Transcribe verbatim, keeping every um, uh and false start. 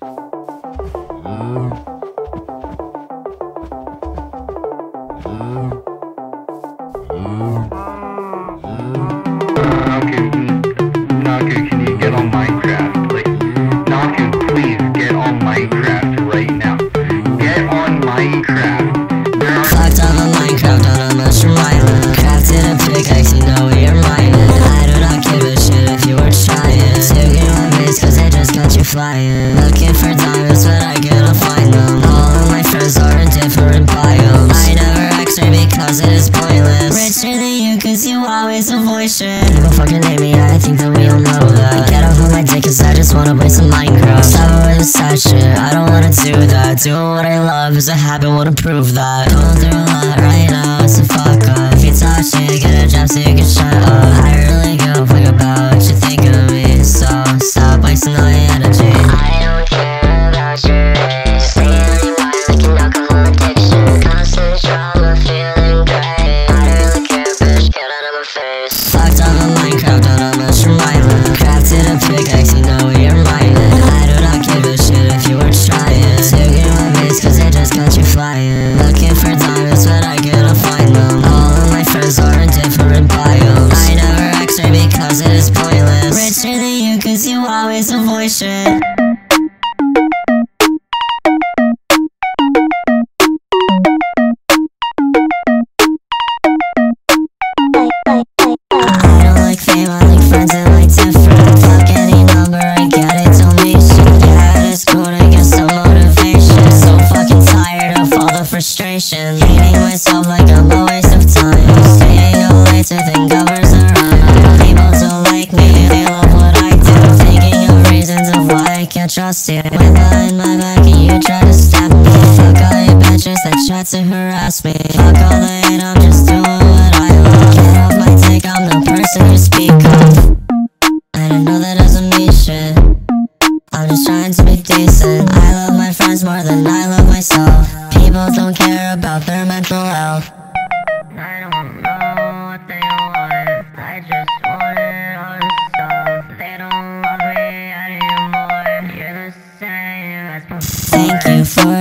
Naku, can you get on Minecraft? Like, Naku, please get on Minecraft right now. Get on Minecraft. There are Fucked up on Minecraft on a mushroom island. Crafted a pickaxe, you know we are mining. I do not give a shit if you were trying to get on base cause I just got you flying. Looking for diamonds but I cannot find them. All of my friends are in different biomes. I never x-ray because it is pointless. Richer than you cause you always avoid shit. People fucking hate me, I think that we all know that. Get off of my dick cause I just wanna play some Minecraft. Stop it with the sad shit, I don't wanna do that. Doing what I love is a habit, wanna prove that. Going through a lot right now, it's a fuck up. If you talk shit, get a job so you can shut up. I really give a fuck about what you think of me, so stop wasting all your energy. I don't care about your race. Stay on your mind like an alcohol addiction. Constant drama, feeling great. I don't really care, bitch, get out of my face. Fucked up on Minecraft on a mushroom island. Crafted a pickaxe, you know we are mining. I do not give a shit if you were trying to get my base cause I just got you flying. Looking for diamonds but I cannot find them. All of my friends are in different biomes. I never x-ray because it is pointless. Richer than you cause you always avoid shit. I don't like fame, I like friends and like different. Fuck any number, I get it, don't mean shit. Yeah, it's cool to get some motivation. So fucking tired of all the frustration. Hating myself like I'm a waste of time. Staying up late to think others around. People don't like me, they love what I do. Thinking of reasons of why I can't trust you. Went behind my back and you try to stab me. Fuck all you bitches that try to harass me. Fuck all the hate, I'm just doing what I love. Get off my dick, I'm the person you speak of. I don't know that doesn't mean shit. I'm just trying to be decent. I love my friends more than I love myself. People don't care about their mental health. I don't know what they want. I just want it all this stuff. They don't love me anymore. You're the same as before. Thank you for